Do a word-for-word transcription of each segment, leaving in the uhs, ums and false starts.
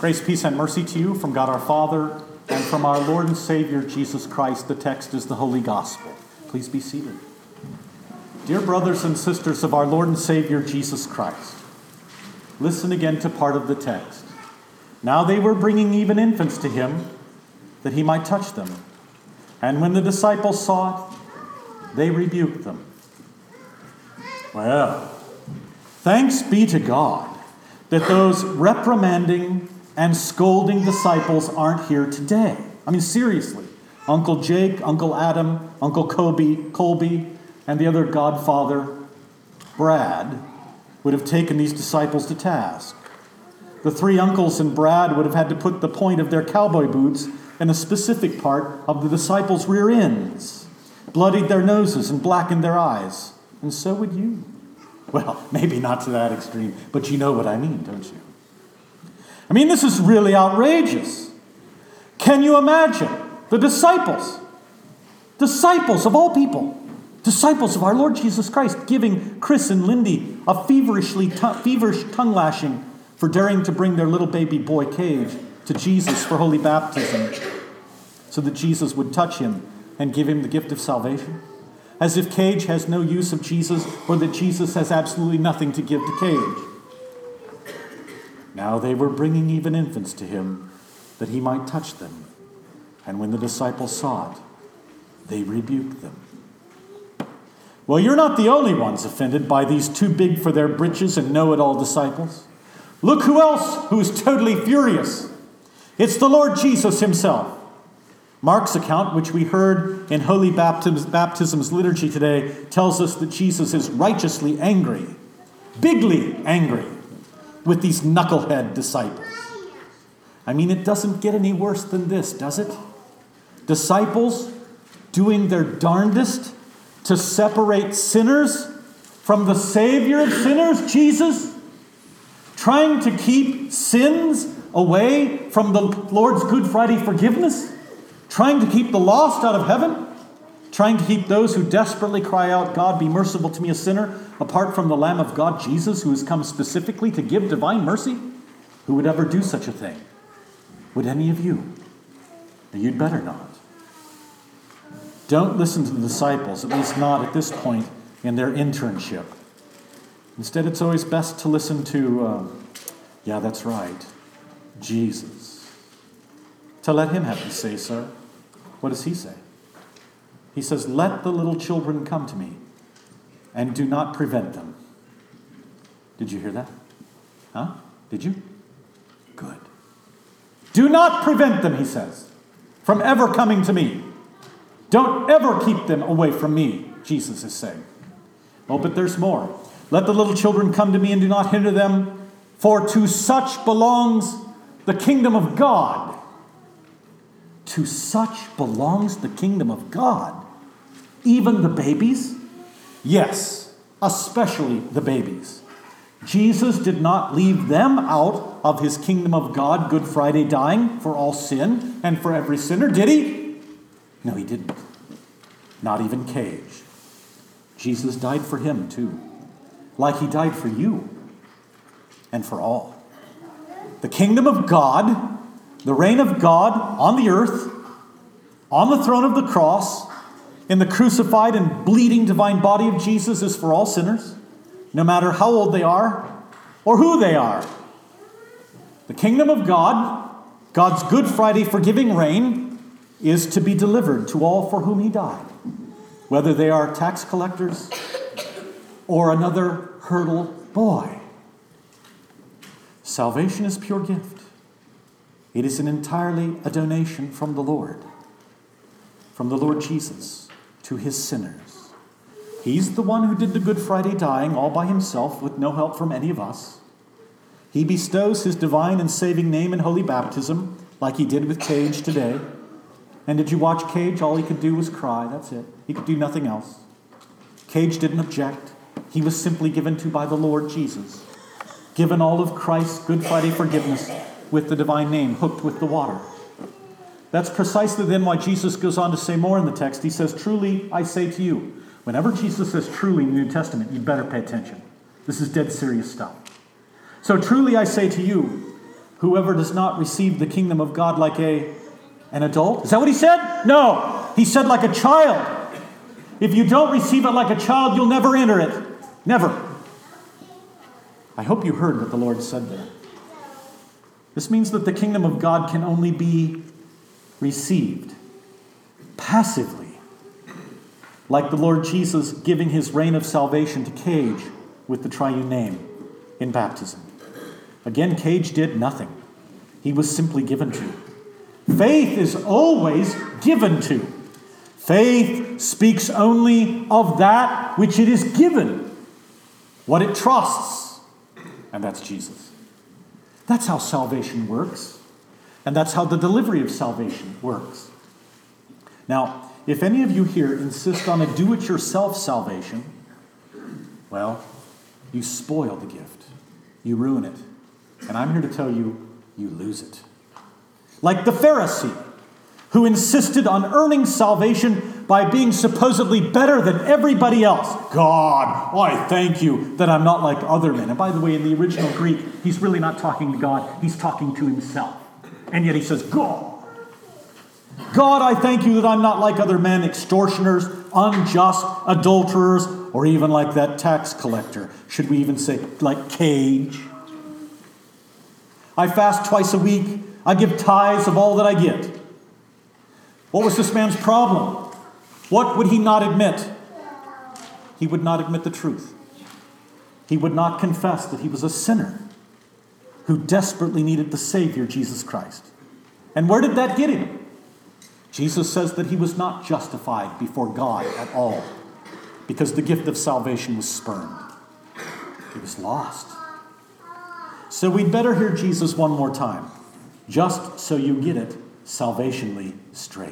Grace, peace, and mercy to you from God our Father and from our Lord and Savior Jesus Christ. The text is the Holy Gospel. Please be seated. Dear brothers and sisters of our Lord and Savior Jesus Christ, listen again to part of the text. Now they were bringing even infants to him, that he might touch them. And when the disciples saw it, they rebuked them. Well, thanks be to God that those reprimanding and scolding disciples aren't here today. I mean, seriously. Uncle Jake, Uncle Adam, Uncle Colby, Colby, and the other godfather, Brad, would have taken these disciples to task. The three uncles and Brad would have had to put the point of their cowboy boots in a specific part of the disciples' rear ends, bloodied their noses and blackened their eyes. And so would you. Well, maybe not to that extreme, but you know what I mean, don't you? I mean, this is really outrageous. Can you imagine the disciples, disciples of all people, disciples of our Lord Jesus Christ, giving Chris and Lindy a feverishly t- feverish tongue lashing for daring to bring their little baby boy Cage to Jesus for holy baptism so that Jesus would touch him and give him the gift of salvation? As if Cage has no use of Jesus or that Jesus has absolutely nothing to give to Cage. Now they were bringing even infants to him that he might touch them. And when the disciples saw it, they rebuked them. Well, you're not the only ones offended by these too big for their britches and know-it-all disciples. Look who else who is totally furious. It's the Lord Jesus himself. Mark's account, which we heard in Holy Baptism's, Baptism's liturgy today, tells us that Jesus is righteously angry, bigly angry, with these knucklehead disciples. I mean, it doesn't get any worse than this, does it? Disciples doing their darndest to separate sinners from the Savior of sinners, Jesus, trying to keep sins away from the Lord's Good Friday forgiveness, trying to keep the lost out of heaven, trying to keep those who desperately cry out, God, be merciful to me, a sinner, apart from the Lamb of God, Jesus, who has come specifically to give divine mercy. Who would ever do such a thing? Would any of you? You'd better not. Don't listen to the disciples, at least not at this point in their internship. Instead, it's always best to listen to, uh, yeah, that's right, Jesus. To let him have the say, sir. What does he say? He says, let the little children come to me, and do not prevent them. Did you hear that? Huh? Did you? Good. Do not prevent them, he says, from ever coming to me. Don't ever keep them away from me, Jesus is saying. Oh, but there's more. Let the little children come to me and do not hinder them, for to such belongs the kingdom of God. To such belongs the kingdom of God. Even the babies? Yes, especially the babies. Jesus did not leave them out of his kingdom of God, Good Friday dying for all sin and for every sinner, did he? No, he didn't. Not even Cage. Jesus died for him too, like he died for you and for all. The kingdom of God, the reign of God on the earth, on the throne of the cross, in the crucified and bleeding divine body of Jesus is for all sinners, no matter how old they are or who they are. The kingdom of God, God's Good Friday forgiving reign, is to be delivered to all for whom he died, whether they are tax collectors or another hurdle boy. Salvation is pure gift. It is an entirely a donation from the Lord, from the Lord Jesus to his sinners. He's the one who did the Good Friday dying all by himself with no help from any of us. He bestows his divine and saving name in holy baptism like he did with Cage today. And did you watch Cage? All he could do was cry. That's it. He could do nothing else. Cage didn't object. He was simply given to by the Lord Jesus. Given all of Christ's Good Friday forgiveness with the divine name hooked with the water. That's precisely then why Jesus goes on to say more in the text. He says, truly, I say to you. Whenever Jesus says truly in the New Testament, you better pay attention. This is dead serious stuff. So truly I say to you, Whoever does not receive the kingdom of God like a, an adult. Is that what he said? No. He said like a child. If you don't receive it like a child, you'll never enter it. Never. I hope you heard what the Lord said there. This means that the kingdom of God can only be received passively, like the Lord Jesus giving his reign of salvation to Cage with the triune name in baptism. Again, Cage did nothing. He was simply given to. Faith is always given to. Faith speaks only of that which it is given, what it trusts, and that's Jesus. That's how salvation works, and that's how the delivery of salvation works. Now, if any of you here insist on a do-it-yourself salvation, well, you spoil the gift. You ruin it. And I'm here to tell you, you lose it. Like the Pharisee, who insisted on earning salvation by being supposedly better than everybody else. God, oh, I thank you that I'm not like other men. And by the way, in the original Greek, he's really not talking to God. He's talking to himself. And yet he says, God. God, I thank you that I'm not like other men, extortioners, unjust, adulterers, or even like that tax collector. Should we even say like Cage? I fast twice a week. I give tithes of all that I get. What was this man's problem? What would he not admit? He would not admit the truth. He would not confess that he was a sinner who desperately needed the Savior, Jesus Christ. And where did that get him? Jesus says that he was not justified before God at all because the gift of salvation was spurned. He was lost. So we'd better hear Jesus one more time, just so you get it salvationally straight.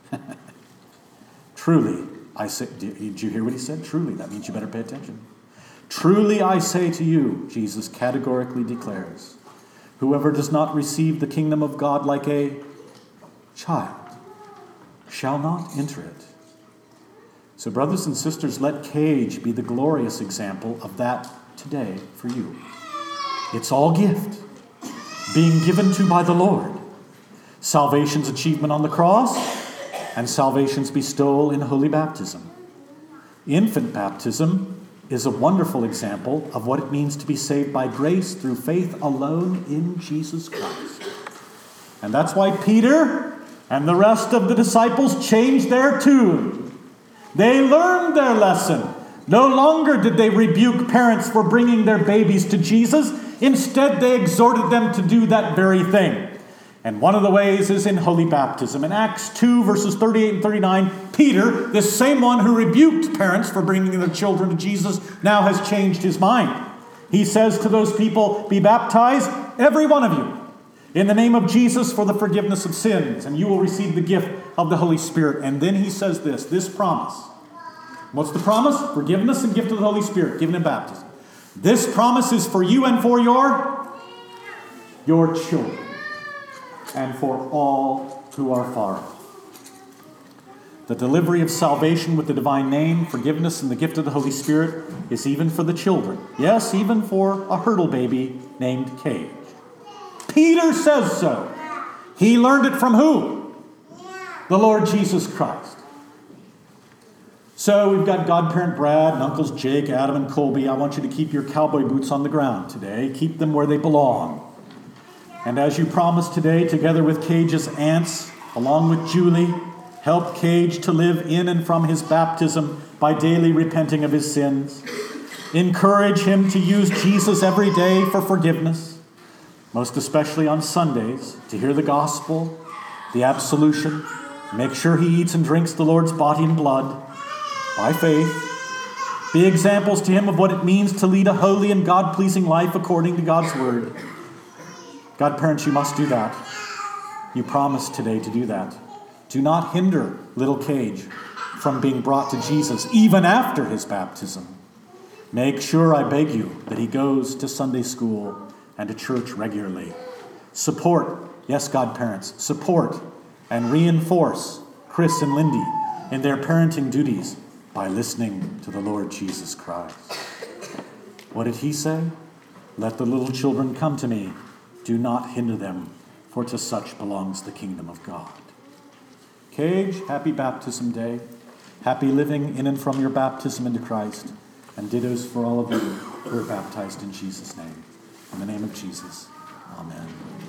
Truly, I say, did you hear what he said? Truly, that means you better pay attention. Truly, I say to you, Jesus categorically declares, whoever does not receive the kingdom of God like a child shall not enter it. So, brothers and sisters, let Cage be the glorious example of that today for you. It's all gift, being given to by the Lord. Salvation's achievement on the cross, and salvation's bestowal in holy baptism. Infant baptism is a wonderful example of what it means to be saved by grace through faith alone in Jesus Christ. And that's why Peter and the rest of the disciples changed their tune. They learned their lesson. No longer did they rebuke parents for bringing their babies to Jesus. Instead, they exhorted them to do that very thing. And one of the ways is in holy baptism. In Acts two, verses thirty-eight and thirty-nine, Peter, this same one who rebuked parents for bringing their children to Jesus, now has changed his mind. He says to those people, be baptized, every one of you, in the name of Jesus for the forgiveness of sins, and you will receive the gift of the Holy Spirit. And then he says this, this promise. What's the promise? Forgiveness and gift of the Holy Spirit given in baptism. This promise is for you and for your, your children, and for all who are far off. The delivery of salvation with the divine name, forgiveness, and the gift of the Holy Spirit is even for the children. Yes, even for a hurdle baby named Cage. Peter says so. He learned it from who? The Lord Jesus Christ. So we've got godparent Brad and uncles Jake, Adam, and Colby. I want you to keep your cowboy boots on the ground today. Keep them where they belong. And as you promised today, together with Cage's aunts, along with Julie, help Cage to live in and from his baptism by daily repenting of his sins. Encourage him to use Jesus every day for forgiveness, most especially on Sundays, to hear the gospel, the absolution, make sure he eats and drinks the Lord's body and blood by faith. Be examples to him of what it means to lead a holy and God-pleasing life according to God's word. Godparents, you must do that. You promised today to do that. Do not hinder little Cage from being brought to Jesus even after his baptism. Make sure, I beg you, that he goes to Sunday school and to church regularly. Support, yes, godparents, support and reinforce Chris and Lindy in their parenting duties by listening to the Lord Jesus Christ. What did he say? Let the little children come to me, do not hinder them, for to such belongs the kingdom of God. Cage, happy baptism day. Happy living in and from your baptism into Christ. And dittos for all of you who are baptized in Jesus' name. In the name of Jesus, amen.